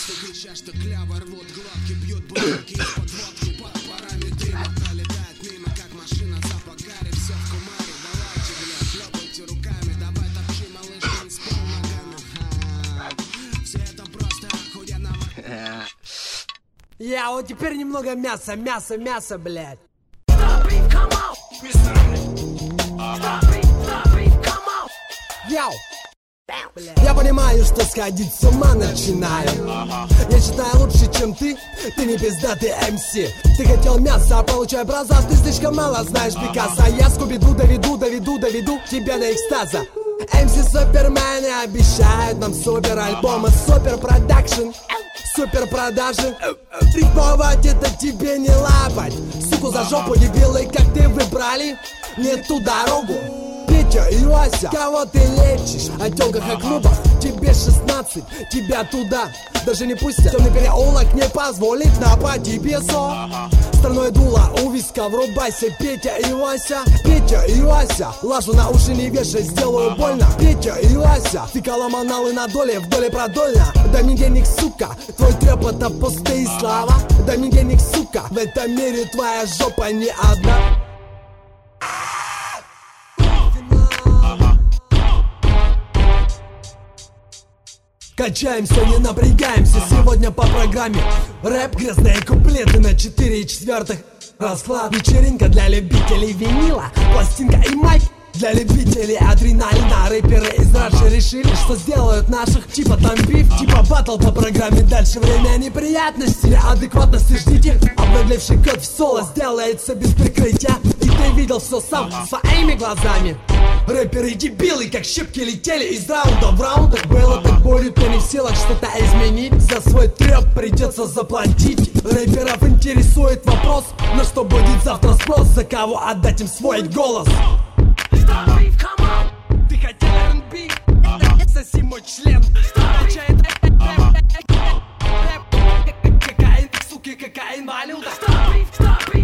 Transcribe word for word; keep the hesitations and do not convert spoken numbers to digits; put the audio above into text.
что кричат, что кляво рвут глотки, бьют бутылки из-под водки под парами дыма. Пролетает мимо, как машина за погари, все в кумаре. Давайте, бля, хлопайте руками, давай топчи, малыш, танцпол ногами. Все это просто охуенно. Я вот теперь немного мяса, мяса, мяса, блядь. Йоу! Я понимаю, что сходить с ума начинаю. Я считаю лучше, чем ты. Ты не пиздатый эм си. Ты хотел мяса, а получай браза. Ты слишком мало знаешь Пикассо. Я Скуби-Ду доведу, доведу, доведу тебя до экстаза. эм си Супермены обещают нам супер альбомы, супер продакшн, супер продажи. Рифмовать это тебе не лапать. Суку за жопу, дебилы, как ты выбрали не ту дорогу. Петя и Вася, кого ты лечишь? О тёлках и клубах, тебе шестнадцать, тебя туда даже не пустят. Темный переулок не позволит напасть тебе со. Стальное дуло у виска, врубайся, Петя и Вася. Петя и Вася, лажу на уши не вешай, сделаю больно. Петя и Вася, ты коломаналы на доле, вдоль и продольно. Дай мне денег, сука, твой трэп это пустые слова. Дай мне денег, сука, в этом мире твоя жопа не одна. Качаемся, не напрягаемся, сегодня по программе рэп, грязные куплеты на четыре четвертых. Расклад, вечеринка для любителей винила, пластинка и майк для любителей адреналина. Рэперы из Раджи решили, что сделают наших типа там биф, типа батл по программе. Дальше время неприятностей, адекватности ждите. Обнаглевший кот в соло сделается без прикрытия. И ты видел все сам своими глазами. Рэперы дебилы, как щепки летели из раунда в раунд. Так было, так будет, но не в силах что-то изменить. За свой трэп придется заплатить. Рэперов интересует вопрос, на что будет завтра спрос, за кого отдать им свой голос. Ты хотел эр энд би? Соси мой член. Качает рэп, кокаин, суки, кокаин, валюта.